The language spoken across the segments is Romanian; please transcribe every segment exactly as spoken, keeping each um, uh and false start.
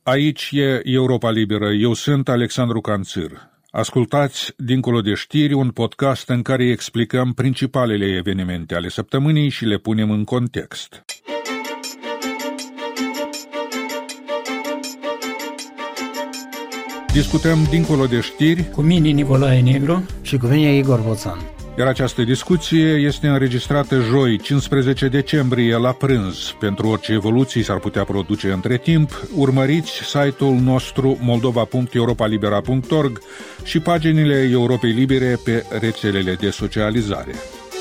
Aici e Europa Liberă. Eu sunt Alexandru Canțir. Ascultați Dincolo de știri, un podcast în care explicăm principalele evenimente ale săptămânii și le punem în context. Discutăm Dincolo de știri cu mine Nicolae Negru și cu mine Igor Boțan. Iar această discuție este înregistrată joi, cincisprezece decembrie, la prânz. Pentru orice evoluții s-ar putea produce între timp, urmăriți site-ul nostru moldova punct europa libera punct org și paginile Europei Libere pe rețelele de socializare.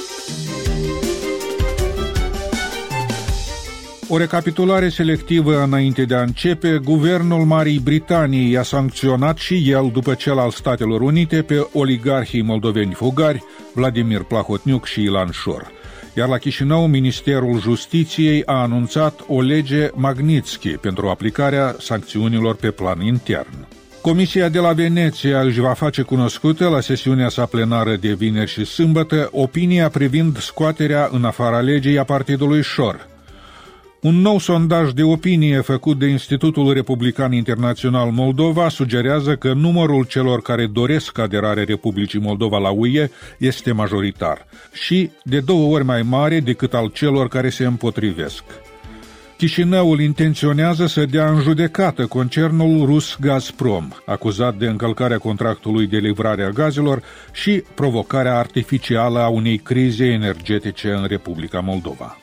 O recapitulare selectivă înainte de a începe. Guvernul Marii Britanii a sancționat și el, după cel al Statelor Unite, pe oligarhii moldoveni fugari, Vladimir Plahotniuc și Ilan Șor. Iar la Chișinău, Ministerul Justiției a anunțat o lege Magnitsky pentru aplicarea sancțiunilor pe plan intern. Comisia de la Veneția își va face cunoscută la sesiunea sa plenară de vineri și sâmbătă opinia privind scoaterea în afara legii a partidului Șor. Un nou sondaj de opinie făcut de Institutul Republican Internațional Moldova sugerează că numărul celor care doresc aderarea Republicii Moldova la U E este majoritar și de două ori mai mare decât al celor care se împotrivesc. Chișinăul intenționează să dea în judecată concernul rus Gazprom, acuzat de încălcarea contractului de livrare a gazelor și provocarea artificială a unei crize energetice în Republica Moldova.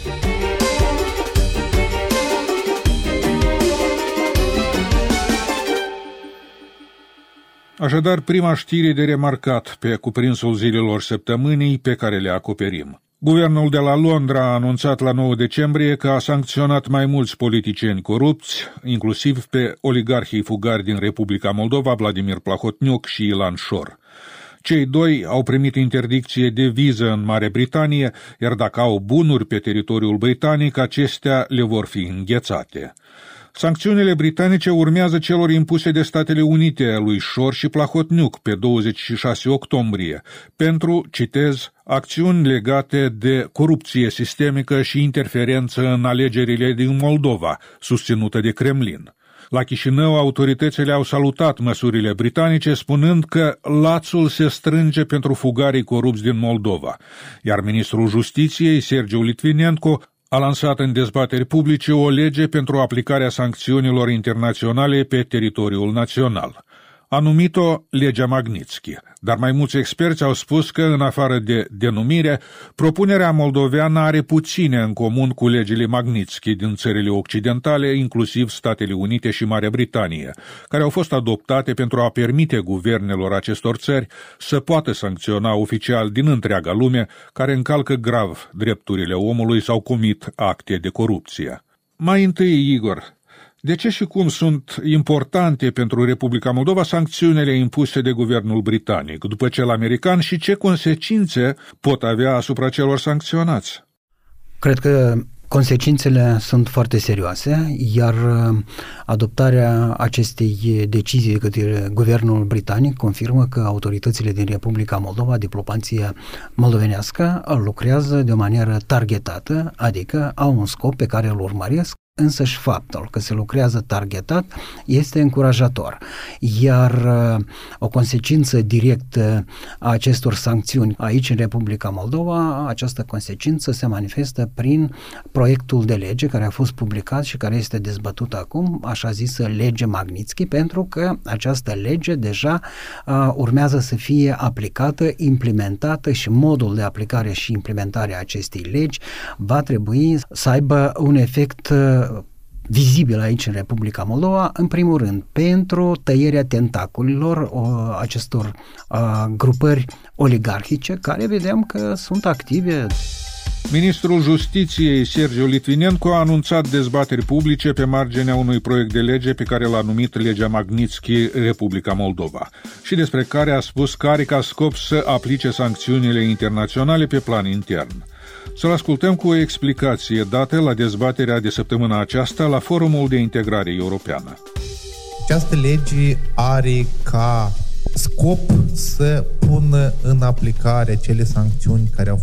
Așadar, prima știre de remarcat pe cuprinsul zilelor săptămânii pe care le acoperim. Guvernul de la Londra a anunțat la nouă decembrie că a sancționat mai mulți politicieni corupți, inclusiv pe oligarhii fugari din Republica Moldova, Vladimir Plahotniuc și Ilan Șor. Cei doi au primit interdicție de viză în Marea Britanie, iar dacă au bunuri pe teritoriul britanic, acestea le vor fi înghețate. Sancțiunile britanice urmează celor impuse de Statele Unite lui Șor și Plahotniuc pe douăzeci și șase octombrie pentru, citez, acțiuni legate de corupție sistemică și interferență în alegerile din Moldova, susținută de Kremlin. La Chișinău, autoritățile au salutat măsurile britanice, spunând că lațul se strânge pentru fugarii corupți din Moldova, iar ministrul Justiției, Sergiu Litvinenko, a lansat în dezbateri publice o lege pentru aplicarea sancțiunilor internaționale pe teritoriul național. A numit-o legea Magnitsky, dar mai mulți experți au spus că, în afară de denumire, propunerea moldoveană are puține în comun cu legile Magnitsky din țările occidentale, inclusiv Statele Unite și Marea Britanie, care au fost adoptate pentru a permite guvernelor acestor țări să poată sancționa oficial din întreaga lume care încalcă grav drepturile omului sau comit acte de corupție. Mai întâi, Igor, de ce și cum sunt importante pentru Republica Moldova sancțiunile impuse de guvernul britanic, după cel american, și ce consecințe pot avea asupra celor sancționați? Cred că consecințele sunt foarte serioase, iar adoptarea acestei decizii de către guvernul britanic confirmă că autoritățile din Republica Moldova, diplomația moldovenească, lucrează de o manieră targetată, adică au un scop pe care îl urmăresc. Însăși faptul că se lucrează targetat este încurajator, iar o consecință directă a acestor sancțiuni aici în Republica Moldova, această consecință se manifestă prin proiectul de lege care a fost publicat și care este dezbătut acum, așa zisă lege Magnitsky, pentru că această lege deja uh, urmează să fie aplicată, implementată și modul de aplicare și implementare a acestei legi va trebui să aibă un efect uh, vizibil aici în Republica Moldova, în primul rând, pentru tăierea tentaculilor o, acestor a, grupări oligarhice, care vedem că sunt active. Ministrul Justiției, Sergiu Litvinenko, a anunțat dezbateri publice pe marginea unui proiect de lege pe care l-a numit legea Magnitsky Republica Moldova și despre care a spus că are ca scop să aplice sancțiunile internaționale pe plan intern. Să-l ascultăm cu o explicație dată la dezbaterea de săptămâna aceasta la Forumul de Integrare Europeană. Această lege are ca scop să pună în aplicare cele sancțiuni care au fost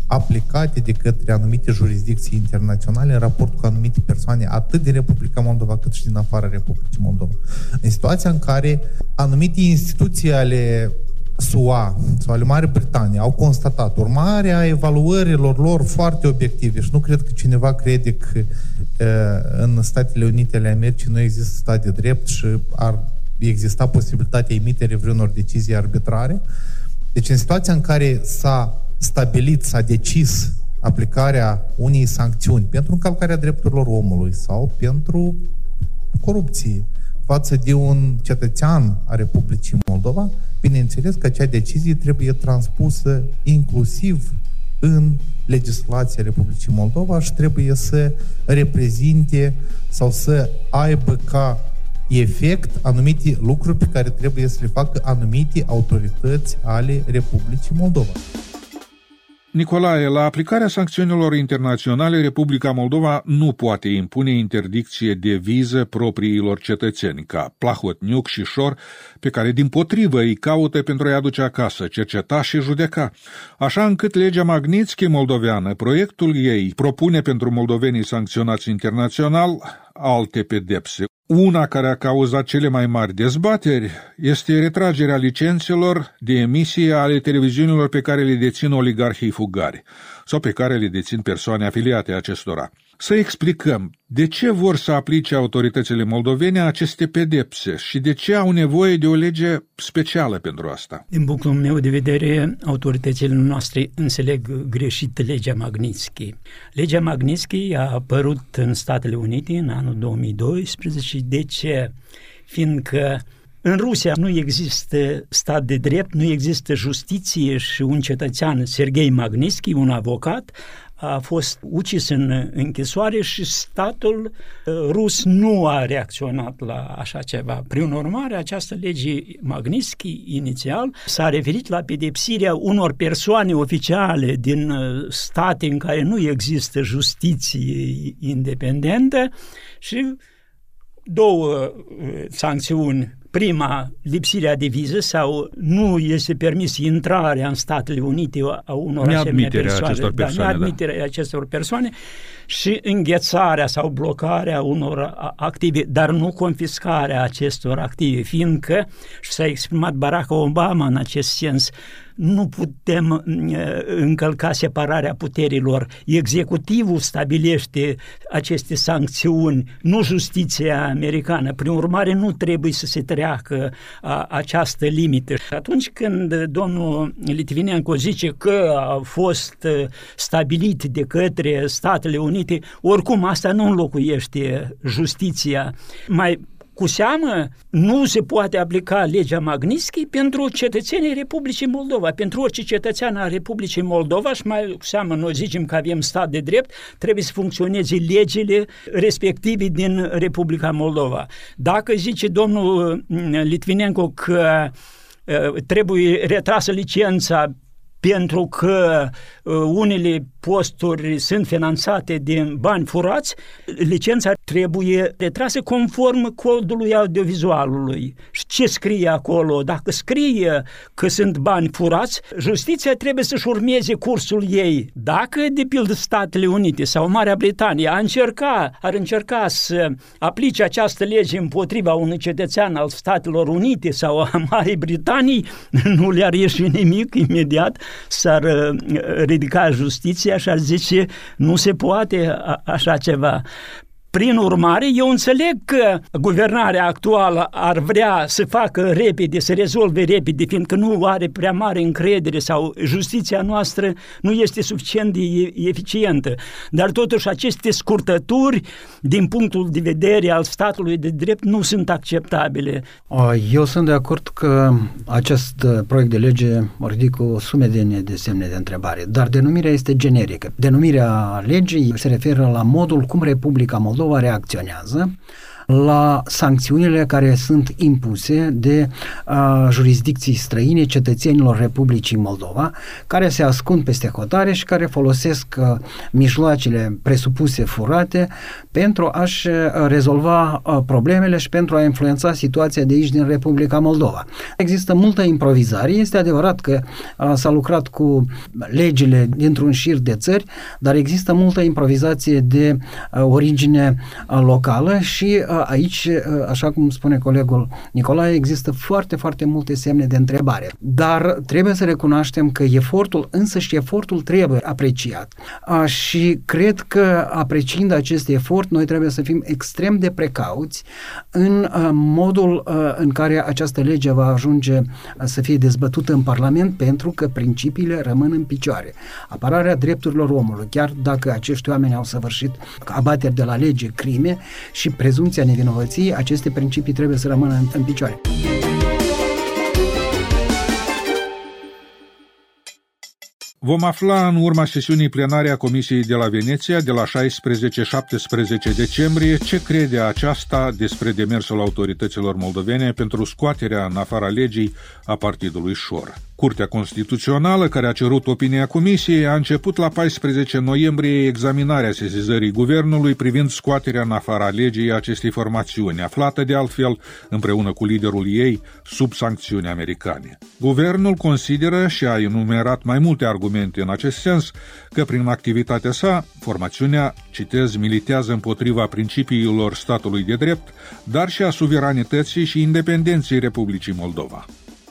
aplicate de către anumite jurisdicții internaționale în raport cu anumite persoane, atât din Republica Moldova, cât și din afara Republicii Moldova. În situația în care anumite instituții ale S U A sau ale Marii Britanii au constatat, urmarea evaluărilor lor foarte obiective, și nu cred că cineva crede că uh, în Statele Unite ale Americii nu există stat de drept și ar exista posibilitatea emiterii vreunor decizii arbitrare. Deci în situația în care s-a stabilit, s-a decis aplicarea unei sancțiuni pentru încălcarea drepturilor omului sau pentru corupție față de un cetățean a Republicii Moldova, bineînțeles că acea decizie trebuie transpusă inclusiv în legislația Republicii Moldova și trebuie să reprezinte sau să aibă ca efect anumite lucruri pe care trebuie să le facă anumite autorități ale Republicii Moldova. Nicolae, la aplicarea sancțiunilor internaționale, Republica Moldova nu poate impune interdicție de viză propriilor cetățeni, ca Plahotniuc și Șor, pe care dimpotrivă îi caută pentru a-i aduce acasă, cerceta și judeca. Așa încât legea Magnitsky moldoveană, proiectul ei, propune pentru moldovenii sancționați internațional alte pedepse. Una care a cauzat cele mai mari dezbateri este retragerea licențelor de emisie ale televiziunilor pe care le dețin oligarhii fugari sau pe care le dețin persoane afiliate acestora. Să explicăm de ce vor să aplice autoritățile moldovene aceste pedepse și de ce au nevoie de o lege specială pentru asta. Din punctul meu de vedere, autoritățile noastre înțeleg greșit legea Magnitsky. Legea Magnitsky a apărut în Statele Unite în anul două mii doisprezece. De ce? Fiindcă în Rusia nu există stat de drept, nu există justiție și un cetățean, Serghei Magnitsky, un avocat, a fost ucis în închisoare și statul rus nu a reacționat la așa ceva. Prin urmare, această lege Magnitsky inițial s-a referit la pedepsirea unor persoane oficiale din state în care nu există justiție independentă și două sancțiuni. Prima, lipsirea de viză sau nu este permis intrarea în Statele Unite a unor asemenea persoane, acestor persoane, da, neadmiterea da. acestor persoane și înghețarea sau blocarea unor active, dar nu confiscarea acestor active, fiindcă, și s-a exprimat Barack Obama în acest sens, nu putem încălca separarea puterilor. Executivul stabilește aceste sancțiuni, nu justiția americană. Prin urmare, nu trebuie să se treacă a, această limită. Atunci când domnul Litvinenko zice că a fost stabilit de către Statele Unite, oricum asta nu înlocuiește justiția. Mai cu seamă, nu se poate aplica legea Magnitsky pentru cetățenii Republicii Moldova. Pentru orice cetățean al Republicii Moldova, și mai cu seamă noi zicem că avem stat de drept, trebuie să funcționeze legile respective din Republica Moldova. Dacă zice domnul Litvinenko că uh, trebuie retrasă licența pentru că uh, unele posturi sunt finanțate din bani furați, licența trebuie retrasă conform codului audiovizualului. Și ce scrie acolo? Dacă scrie că sunt bani furați, justiția trebuie să-și urmeze cursul ei. Dacă, de pildă, Statele Unite sau Marea Britanie a încerca, ar încerca să aplice această lege împotriva unui cetățean al Statelor Unite sau a Marii Britanii, nu le-ar ieși nimic imediat, s-ar ridica justiția și ar zice nu se poate a- așa ceva. Prin urmare, eu înțeleg că guvernarea actuală ar vrea să facă repede, să rezolve repede, fiindcă nu are prea mare încredere sau justiția noastră nu este suficient de eficientă. Dar totuși aceste scurtături, din punctul de vedere al statului de drept, nu sunt acceptabile. Eu sunt de acord că acest proiect de lege ridică o sumedenie de semne de întrebare, dar denumirea este generică. Denumirea legii se referă la modul cum Republica Moldova reacționează la sancțiunile care sunt impuse de uh, jurisdicții străine cetățenilor Republicii Moldova, care se ascund peste hotare și care folosesc uh, mijloacele presupuse furate pentru a-și uh, rezolva uh, problemele și pentru a influența situația de aici din Republica Moldova. Există multă improvizare. Este adevărat că uh, s-a lucrat cu legile dintr-un șir de țări, dar există multă improvizație de uh, origine uh, locală și uh, aici, uh, așa cum spune colegul Nicolae, există foarte, foarte multe semne de întrebare. Dar trebuie să recunoaștem că efortul, însăși efortul trebuie apreciat. Uh, și cred că apreciind acest efort, noi trebuie să fim extrem de precauți în uh, modul uh, în care această lege va ajunge uh, să fie dezbătută în Parlament, pentru că principiile rămân în picioare. Apărarea drepturilor omului, chiar dacă acești oameni au săvârșit abateri de la lege, crime și prezumția nevinovăției, aceste principii trebuie să rămână în, în picioare. Vom afla în urma sesiunii plenare a Comisiei de la Veneția de la șaisprezece șaptesprezece decembrie ce crede aceasta despre demersul autorităților moldovene pentru scoaterea în afara legii a partidului Șor. Curtea Constituțională, care a cerut opinia Comisiei, a început la paisprezece noiembrie examinarea sesizării Guvernului privind scoaterea în afara legii acestei formațiuni, aflată de altfel împreună cu liderul ei sub sancțiuni americane. Guvernul consideră și a enumerat mai multe argumente în acest sens că prin activitatea sa, formațiunea, citez, militează împotriva principiilor statului de drept, dar și a suveranității și independenței Republicii Moldova.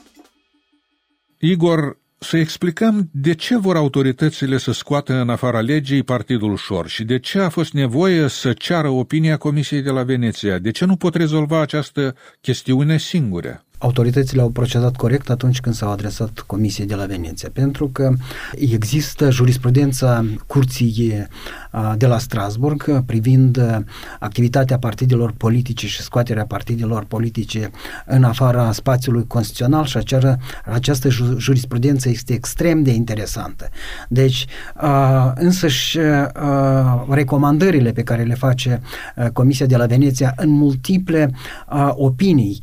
Igor, să explicăm de ce vor autoritățile să scoată în afara legii partidul Șor și de ce a fost nevoie să ceară opinia Comisiei de la Veneția. De ce nu pot rezolva această chestiune singure? Autoritățile au procedat corect atunci când s-au adresat Comisiei de la Veneția, pentru că există jurisprudența Curții de la Strasburg privind activitatea partidelor politice și scoaterea partidelor politice în afara spațiului constituțional și această, această jurisprudență este extrem de interesantă. Deci, însăși recomandările pe care le face Comisia de la Veneția în multiple opinii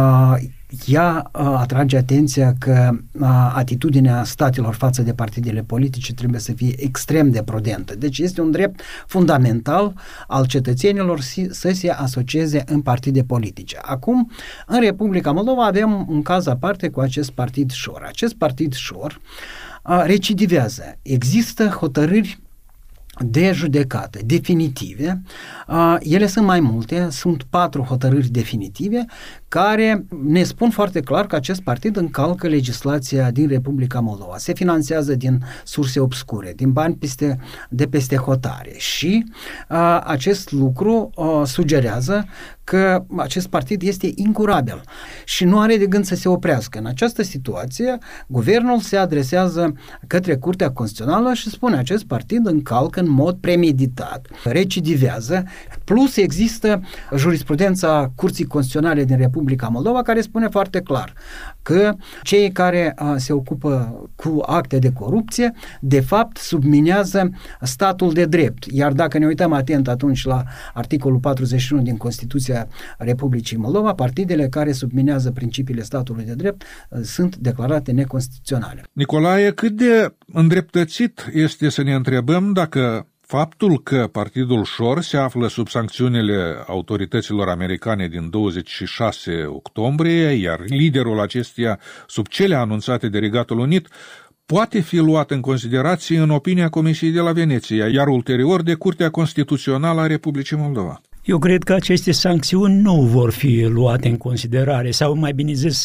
ea uh, atrage atenția că uh, atitudinea statelor față de partidele politice trebuie să fie extrem de prudentă. Deci este un drept fundamental al cetățenilor si, să se asocieze în partide politice. Acum, în Republica Moldova avem un caz aparte cu acest partid Șor. Acest partid Șor uh, recidivează. Există hotărâri de judecată definitive, uh, ele sunt mai multe, sunt patru hotărâri definitive care ne spun foarte clar că acest partid încalcă legislația din Republica Moldova. Se finanțează din surse obscure, din bani peste, de peste hotare și uh, acest lucru uh, sugerează că acest partid este incurabil și nu are de gând să se oprească. În această situație, guvernul se adresează către Curtea Constituțională și spune acest partid încalcă în mod premeditat, recidivează, plus există jurisprudența Curții Constituționale din Republica Moldova care spune foarte clar că cei care a, se ocupă cu acte de corupție, de fapt, subminează statul de drept. Iar dacă ne uităm atent atunci la articolul patruzeci și unu din Constituția Republicii Moldova, partidele care subminează principiile statului de drept sunt declarate neconstituționale. Nicolae, cât de îndreptățit este să ne întrebăm dacă faptul că partidul Șor se află sub sancțiunile autorităților americane din douăzeci și șase octombrie, iar liderul acesteia sub cele anunțate de Regatul Unit, poate fi luat în considerație în opinia Comisiei de la Veneția, iar ulterior de Curtea Constituțională a Republicii Moldova. Eu cred că aceste sancțiuni nu vor fi luate în considerare, sau mai bine zis,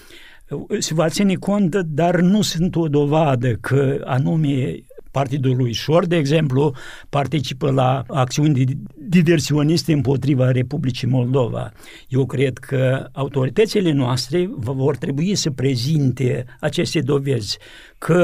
se va ține cont, dar nu sunt o dovadă că anume partidul lui Șor, de exemplu, participă la acțiuni diversioniste împotriva Republicii Moldova. Eu cred că autoritățile noastre vor trebui să prezinte aceste dovezi că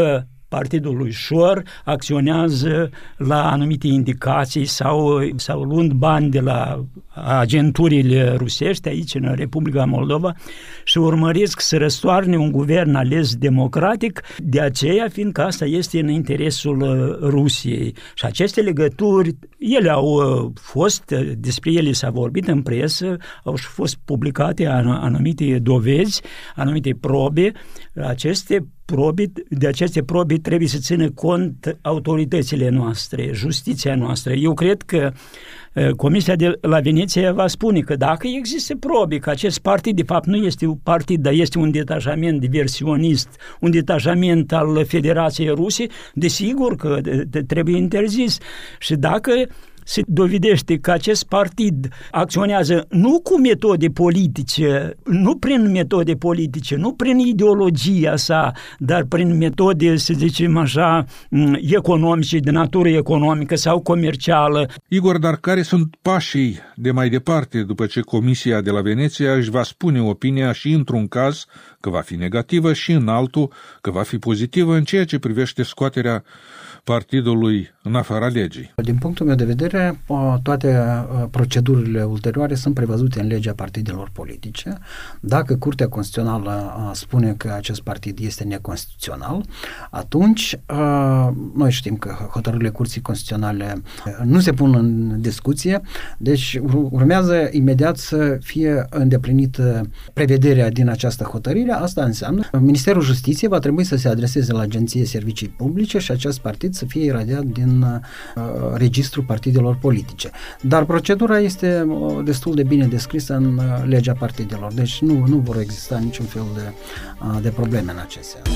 partidul lui Șor acționează la anumite indicații sau, sau luând bani de la agenturile rusești aici în Republica Moldova și urmăresc să răstoarne un guvern ales democratic, de aceea fiindcă asta este în interesul Rusiei. Și aceste legături, ele au fost, despre ele s-a vorbit în presă, au fost publicate anumite dovezi, anumite probe. Aceste probe, de aceste probe trebuie să țină cont autoritățile noastre, justiția noastră. Eu cred că Comisia de la Veneția va spune că dacă există probe că acest partid de fapt nu este un partid, dar este un detașament diversionist, un detașament al Federației Ruse, desigur că trebuie interzis. Și dacă se dovedește că acest partid acționează nu cu metode politice, nu prin metode politice, nu prin ideologia sa, dar prin metode, să zicem așa, economice, de natură economică sau comercială. Igor, dar care sunt pașii de mai departe după ce Comisia de la Veneția își va spune opinia și într-un caz că va fi negativă și în altul că va fi pozitivă în ceea ce privește scoaterea partidului în afara legii? Din punctul meu de vedere, toate procedurile ulterioare sunt prevăzute în legea partidelor politice. Dacă Curtea Constituțională spune că acest partid este neconstituțional, atunci noi știm că hotărârile Curții Constituționale nu se pun în discuție, deci urmează imediat să fie îndeplinită prevederea din această hotărâre. Asta înseamnă că Ministerul Justiției va trebui să se adreseze la Agenție Servicii Publice și acest partid să fie iradiat din uh, registrul partidelor politice. Dar procedura este uh, destul de bine descrisă în uh, legea partidelor, deci nu, nu vor exista niciun fel de, uh, de probleme în acest sens.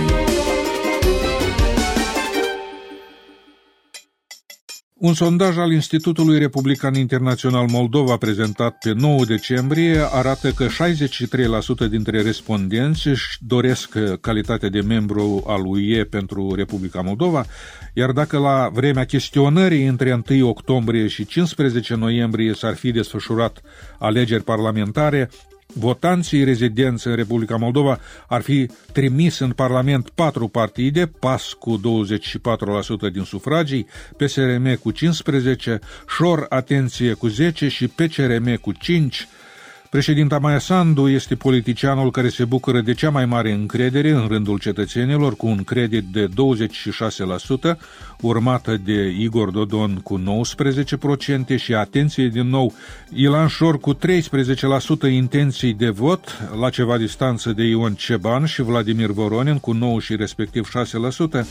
Un sondaj al Institutului Republican Internațional Moldova prezentat pe nouă decembrie arată că șaizeci și trei la sută dintre respondenți își doresc calitatea de membru al U E pentru Republica Moldova, iar dacă la vremea chestionării între întâi octombrie și cincisprezece noiembrie s-ar fi desfășurat alegeri parlamentare, votanții rezidenți în Republica Moldova ar fi trimis în Parlament patru partide, P A S cu douăzeci și patru la sută din sufragii, P S R M cu cincisprezece la sută, Șor, atenție, cu zece la sută și P C R M cu cinci la sută. Președinta Maia Sandu este politicianul care se bucură de cea mai mare încredere în rândul cetățenilor, cu un credit de douăzeci și șase la sută, urmată de Igor Dodon cu nouăsprezece la sută și, atenție din nou, Ilan Șor cu treisprezece la sută intenții de vot, la ceva distanță de Ion Ceban și Vladimir Voronin cu nouă și respectiv șase la sută.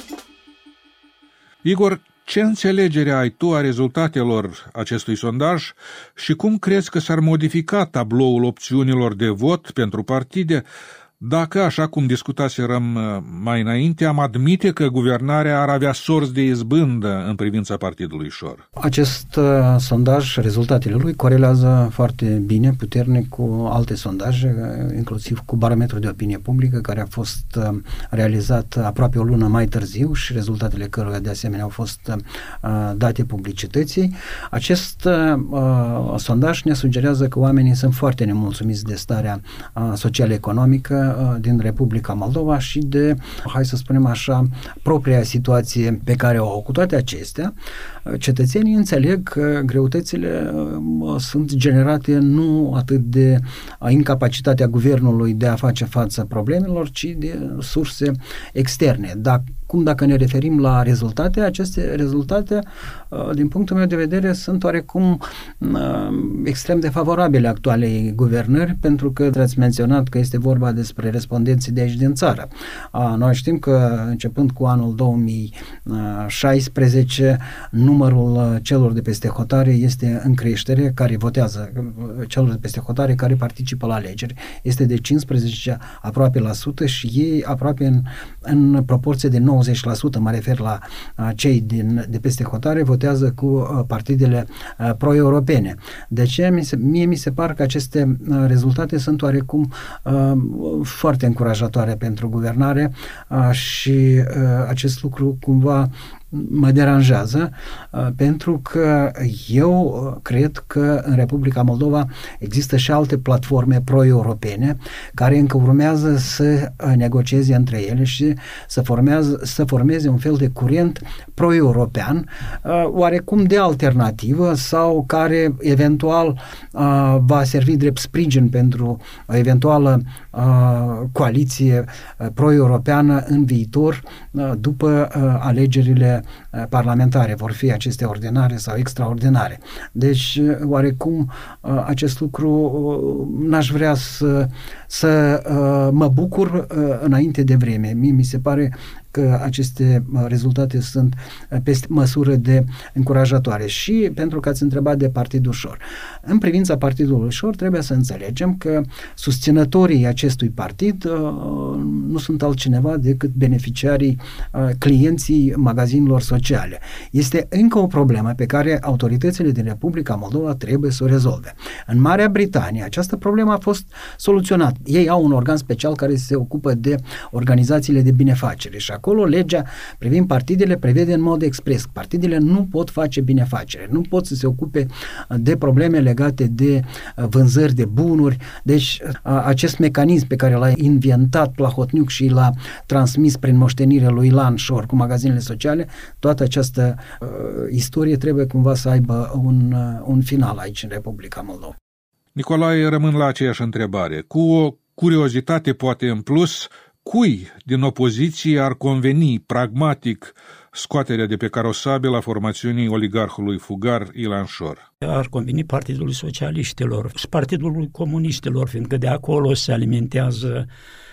Igor, ce înțelegere ai tu a rezultatelor acestui sondaj și cum crezi că s-ar modifica tabloul opțiunilor de vot pentru partide dacă, așa cum discutaserăm mai înainte, am admite că guvernarea ar avea sorți de izbândă în privința partidului Șor? Acest uh, sondaj, rezultatele lui, corelează foarte bine, puternic cu alte sondaje, inclusiv cu barometrul de opinie publică, care a fost uh, realizat aproape o lună mai târziu și rezultatele căruia de asemenea au fost uh, date publicității. Acest uh, sondaj ne sugerează că oamenii sunt foarte nemulțumiți de starea uh, social-economică din Republica Moldova și de, hai să spunem așa, propria situație pe care o au. Cu toate acestea, cetățenii înțeleg că greutățile sunt generate nu atât de incapacitatea guvernului de a face față problemelor, ci de surse externe. Dacă Cum dacă ne referim la rezultate, aceste rezultate, din punctul meu de vedere, sunt oarecum extrem de favorabile actualei guvernări, pentru că ați menționat că este vorba despre respondenții de aici din țară. Noi știm că începând cu anul două mii șaisprezece, numărul celor de peste hotare este în creștere, care votează, celor de peste hotare care participă la alegeri. Este de cincisprezece aproape la sută și ei aproape în, în proporție de nouăzeci la sută, mă refer la uh, cei din, de peste hotare, votează cu uh, partidele uh, pro-europene. De aceea mi se, mie mi se par că aceste uh, rezultate sunt oarecum uh, foarte încurajatoare pentru guvernare uh, și uh, acest lucru cumva mă deranjează, pentru că eu cred că în Republica Moldova există și alte platforme pro-europene care încă urmează să negocieze între ele și să, formează, să formeze un fel de curent pro-european, oarecum de alternativă sau care eventual va servi drept sprijin pentru o eventuală coaliție pro-europeană în viitor după alegerile parlamentare, vor fi acestea ordinare sau extraordinare. Deci, oarecum, acest lucru n-aș vrea să, să mă bucur înainte de vreme. Mie mi se pare că aceste rezultate sunt peste măsură de încurajatoare. Și pentru că ați întrebat de Partidul Șor. În privința Partidului Șor trebuie să înțelegem că susținătorii acestui partid uh, nu sunt altcineva decât beneficiarii, uh, clienții magazinelor sociale. Este încă o problemă pe care autoritățile din Republica Moldova trebuie să o rezolve. În Marea Britanie această problemă a fost soluționată. Ei au un organ special care se ocupă de organizațiile de binefacere și acolo legea privind partidele prevede în mod expres. Partidele nu pot face binefacere, nu pot să se ocupe de probleme legate de vânzări de bunuri. Deci acest mecanism pe care l-a inventat Plahotniuc și l-a transmis prin moștenire lui Ilan Șor cu magazinele sociale, toată această uh, istorie trebuie cumva să aibă un, uh, un final aici în Republica Moldova. Nicolae, rămân la aceeași întrebare. Cu o curiozitate poate în plus, cui din opoziție ar conveni pragmatic scoaterea de pe carosabil a formațiunii oligarhului fugar Ilan Șor? Ar conveni Partidului Socialiștilor și Partidului Comuniștilor, fiindcă de acolo se alimentează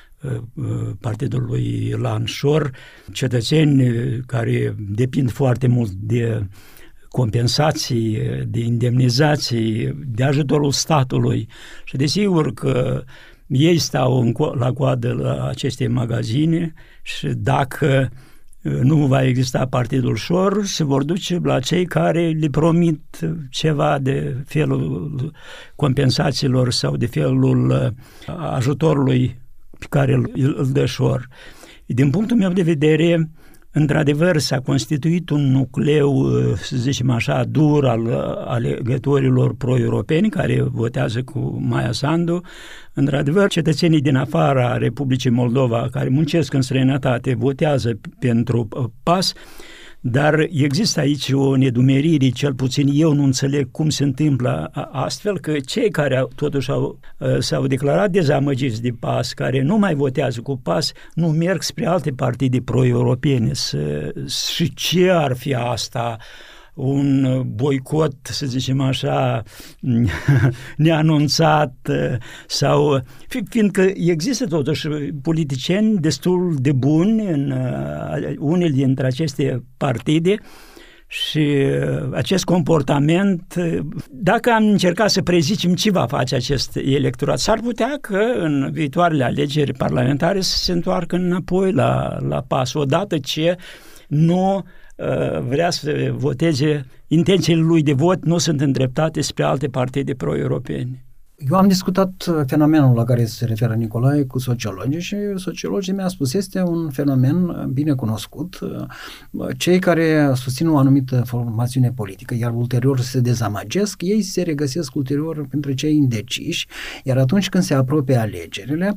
partidul lui Ilan Șor, cetățeni care depind foarte mult de compensații, de indemnizații, de ajutorul statului și desigur că ei stau în co- la coadă la aceste magazine și dacă nu va exista Partidul Șor, se vor duce la cei care le promit ceva de felul compensațiilor sau de felul ajutorului pe care îl, îl dă Șor. Din punctul meu de vedere, într-adevăr s-a constituit un nucleu, să zicem așa, dur al alegătorilor pro-europeni care votează cu Maia Sandu. Într-adevăr, cetățenii din afara Republicii Moldova care muncesc în străinătate votează pentru PAS, dar există aici o nedumerire, cel puțin eu nu înțeleg cum se întâmplă astfel, că cei care totuși au, s-au declarat dezamăgiți de PAS, care nu mai votează cu PAS, nu merg spre alte partide pro-europene. Și ce ar fi asta? Un boicot, să zicem așa, neanunțat sau fiindcă există totuși politicieni destul de buni în unele dintre aceste partide și acest comportament, dacă am încercat să prezicem ce va face acest electorat, s-ar putea că în viitoarele alegeri parlamentare să se întoarcă înapoi la, la PAS, odată ce nu vrea să voteze, intențiile lui de vot nu sunt îndreptate spre alte partide pro-europene. Eu am discutat fenomenul la care se referă Nicolae cu sociologii și sociologii mi-au spus este un fenomen bine cunoscut. Cei care susțin o anumită formațiune politică, iar ulterior se dezamăgesc, ei se regăsesc ulterior pentru cei indeciși, iar atunci când se apropie alegerile,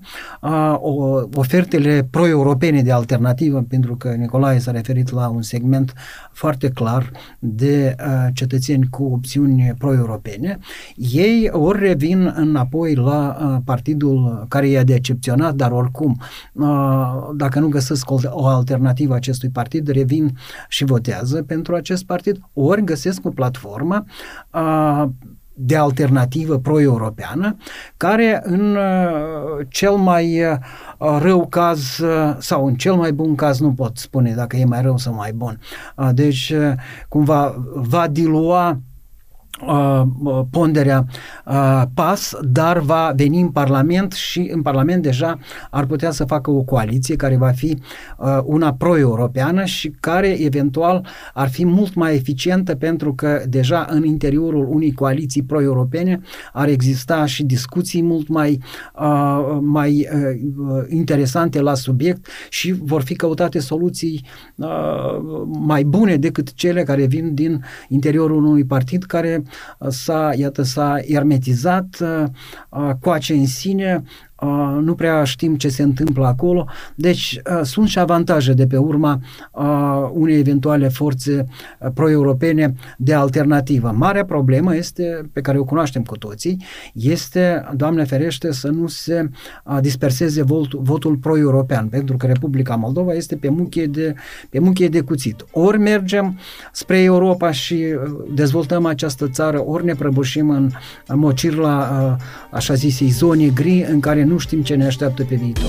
ofertele pro-europene de alternativă, pentru că Nicolae s-a referit la un segment foarte clar de cetățeni cu opțiuni pro-europene, ei ori revin înapoi la uh, partidul care i-a decepționat, dar oricum, uh, dacă nu găsesc o, o alternativă acestui partid, revin și votează pentru acest partid, ori găsesc o platformă uh, de alternativă pro-europeană, care în uh, cel mai uh, rău caz uh, sau în cel mai bun caz, nu pot spune dacă e mai rău sau mai bun, uh, deci uh, cumva va dilua uh, ponderea uh, PAS, dar va veni în Parlament și în Parlament deja ar putea să facă o coaliție care va fi uh, una pro-europeană și care eventual ar fi mult mai eficientă, pentru că deja în interiorul unei coaliții pro-europene ar exista și discuții mult mai, uh, mai uh, interesante la subiect și vor fi căutate soluții uh, mai bune decât cele care vin din interiorul unui partid care s-a, iată, s-a ermetizat, uh, coace în sine, Uh, nu prea știm ce se întâmplă acolo, deci uh, sunt și avantaje de pe urma uh, unei eventuale forțe uh, pro-europene de alternativă. Marea problemă este, pe care o cunoaștem cu toții, este, Doamne ferește, să nu se uh, disperseze votul, votul pro-european, pentru că Republica Moldova este pe muchie de, pe muchie de cuțit. Ori mergem spre Europa și uh, dezvoltăm această țară, ori ne prăbușim în, în mocirla, uh, așa zisei, zone gri, în care nu știm ce ne așteaptă pe viitor.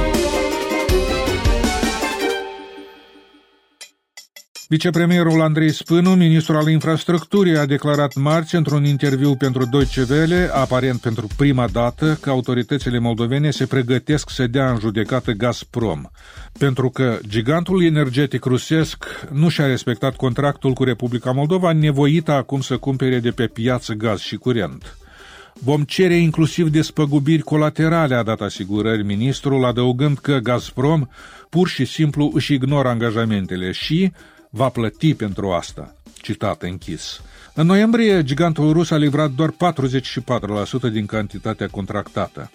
Vicepremierul Andrei Spânu, ministrul al infrastructurii, a declarat marți într-un interviu pentru Deutsche Welle, aparent pentru prima dată, că autoritățile moldovene se pregătesc să dea în judecată Gazprom, pentru că gigantul energetic rusesc nu și-a respectat contractul cu Republica Moldova, nevoită acum să cumpere de pe piață gaz și curent. Vom cere inclusiv despăgubiri colaterale, a dat asigurări ministrul, adăugând că Gazprom pur și simplu își ignoră angajamentele și va plăti pentru asta. Citat închis. În noiembrie, gigantul rus a livrat doar patruzeci și patru la sută din cantitatea contractată.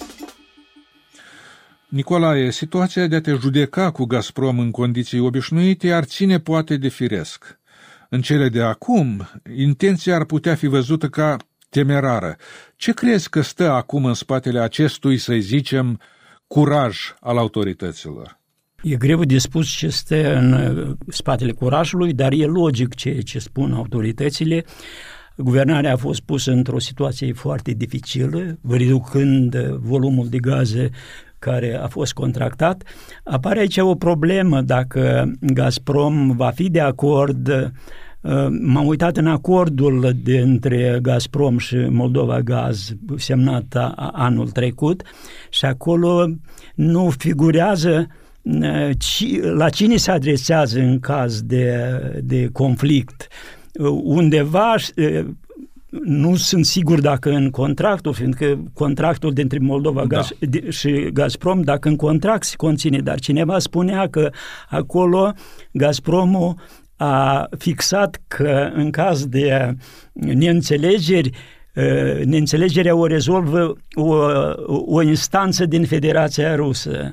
Nicolae, situația de a te judeca cu Gazprom în condiții obișnuite ar ține poate de firesc. În cele de acum, intenția ar putea fi văzută ca temerară. Ce crezi că stă acum în spatele acestui, să zicem, curaj al autorităților? E greu de spus ce stă în spatele curajului, dar e logic ceea ce spun autoritățile. Guvernarea a fost pusă într-o situație foarte dificilă, reducând volumul de gaze care a fost contractat. Apare aici o problemă dacă Gazprom va fi de acord. M-am uitat în acordul de între Gazprom și Moldova Gaz semnat a, anul trecut și acolo nu figurează ci, la cine se adresează în caz de, de conflict. Undeva nu sunt sigur dacă în contractul, fiindcă contractul dintre Moldova Gaz da. și Gazprom, dacă în contract se conține, dar cineva spunea că acolo Gazpromul a fixat că în caz de neînțelegeri, neînțelegerea o rezolvă o, o instanță din Federația Rusă.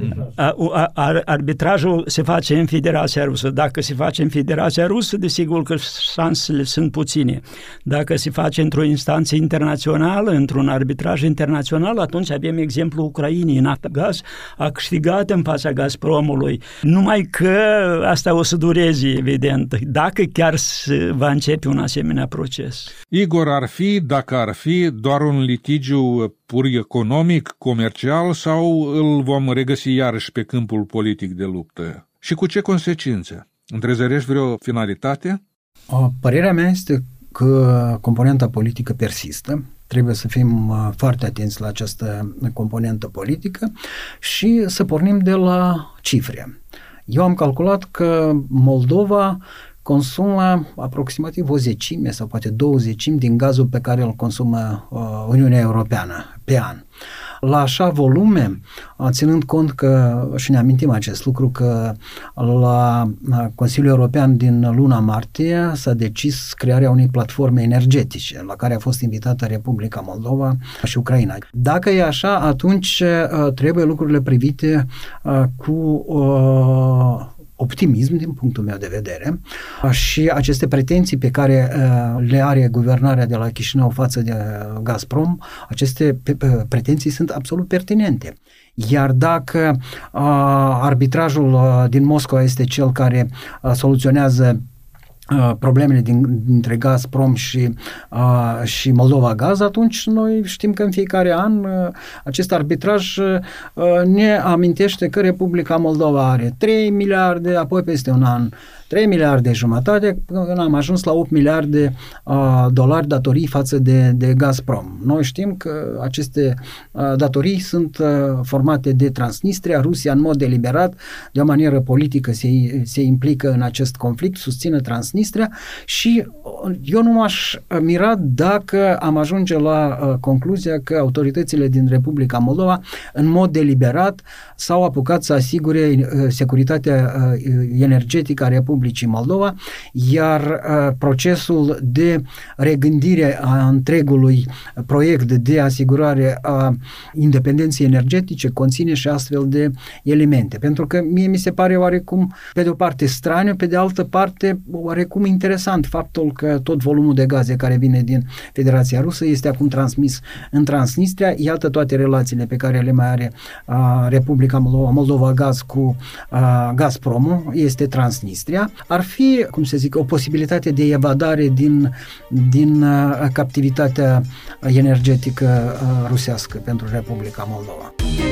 Arbitrajul se face în Federația Rusă. Dacă se face în Federația Rusă, desigur că șansele sunt puține. Dacă se face într-o instanță internațională, într-un arbitraj internațional, atunci avem exemplu Ucrainei. Naftogaz a câștigat în fața Gazpromului. Numai că asta o să dureze, evident, dacă chiar va începe un asemenea proces. Igor, ar fi, dacă ar fi, doar un litigiu pur economic, comercial, sau îl vom regăsi iarăși pe câmpul politic de luptă? Și cu ce consecințe? Întrezărești vreo finalitate? O, părerea mea este că componenta politică persistă. Trebuie să fim foarte atenți la această componentă politică și să pornim de la cifre. Eu am calculat că Moldova consumă aproximativ o zecime sau poate două zecimi din gazul pe care îl consumă uh, Uniunea Europeană pe an. La așa volume, ținând cont că, și ne amintim acest lucru, că la Consiliul European din luna martie s-a decis crearea unei platforme energetice, la care a fost invitată Republica Moldova și Ucraina. Dacă e așa, atunci trebuie lucrurile privite cu optimism din punctul meu de vedere și aceste pretenții pe care uh, le are guvernarea de la Chișinău față de Gazprom, aceste pretenții sunt absolut pertinente. Iar dacă uh, arbitrajul uh, din Moscova este cel care uh, soluționează problemele din, dintre Gazprom și, uh, și Moldova Gaz, atunci noi știm că în fiecare an uh, acest arbitraj uh, ne amintește că Republica Moldova are trei miliarde, apoi peste un an trei miliarde jumătate, până am ajuns la opt miliarde uh, dolari datorii față de, de Gazprom. Noi știm că aceste uh, datorii sunt uh, formate de Transnistria. Rusia în mod deliberat, de o manieră politică se, se implică în acest conflict, susține Transnistria și eu nu m-aș mira dacă am ajunge la uh, concluzia că autoritățile din Republica Moldova în mod deliberat s-au apucat să asigure uh, securitatea uh, energetică a Republicii Moldova, iar uh, procesul de regândire a întregului proiect de asigurare a independenței energetice conține și astfel de elemente. Pentru că mie mi se pare oarecum, pe de o parte straniu, pe de altă parte oarecum interesant faptul că tot volumul de gaze care vine din Federația Rusă este acum transmis în Transnistria. Iată toate relațiile pe care le mai are uh, Republica Moldova, Moldova Gaz cu uh, Gazpromul, este Transnistria. Ar fi, cum se zic, o posibilitate de evadare din, din uh, captivitatea energetică uh, rusească pentru Republica Moldova.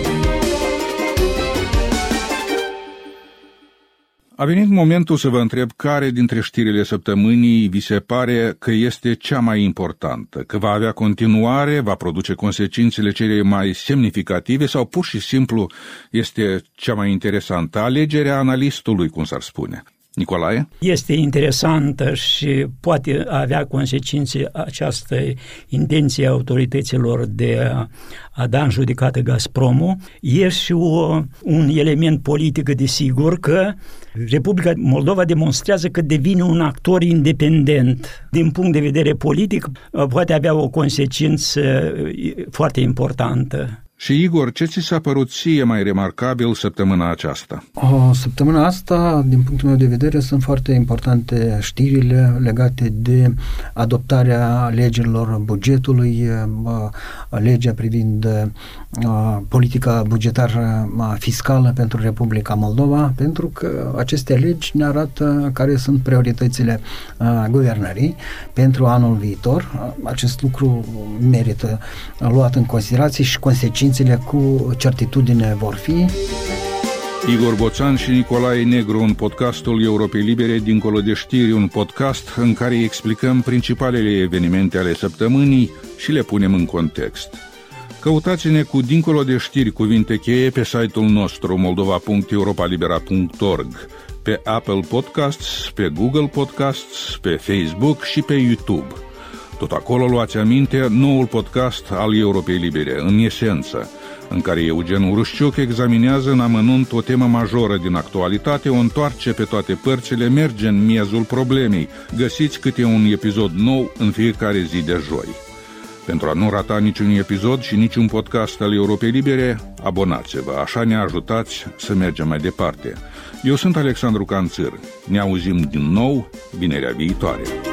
A venit momentul să vă întreb care dintre știrile săptămânii vi se pare că este cea mai importantă, că va avea continuare, va produce consecințele cele mai semnificative sau pur și simplu este cea mai interesantă, alegerea analistului, cum s-ar spune. Nicolae? Este interesantă și poate avea consecințe această intenție a autorităților de a da în judecată Gazpromul. E și o, un element politic, desigur, că Republica Moldova demonstrează că devine un actor independent. Din punct de vedere politic, poate avea o consecință foarte importantă. Și Igor, ce ți s-a părut ție mai remarcabil săptămâna aceasta? O, săptămâna asta, din punctul meu de vedere, sunt foarte importante știrile legate de adoptarea legilor bugetului, legea privind politica bugetară fiscală pentru Republica Moldova, pentru că aceste legi ne arată care sunt prioritățile guvernării pentru anul viitor. Acest lucru merită luat în considerație și consecințele cu certitudine vor fi. Igor Boțan și Nicolae Negru în podcastul Europei Libere Dincolo de știri, un podcast în care explicăm principalele evenimente ale săptămânii și le punem în context. Căutați-ne cu Dincolo de știri cuvinte cheie pe site-ul nostru moldova punct europalibera punct org, pe Apple Podcasts, pe Google Podcasts, pe Facebook și pe YouTube. Tot acolo luați aminte noul podcast al Europei Libere, În esență, în care Eugen Urușciuc examinează în amănunt o temă majoră din actualitate, o întoarce pe toate părțile, merge în miezul problemei. Găsiți câte un episod nou în fiecare zi de joi. Pentru a nu rata niciun episod și niciun podcast al Europei Libere, abonați-vă, așa ne ajutați să mergem mai departe. Eu sunt Alexandru Canțir. Ne auzim din nou vinerea viitoare.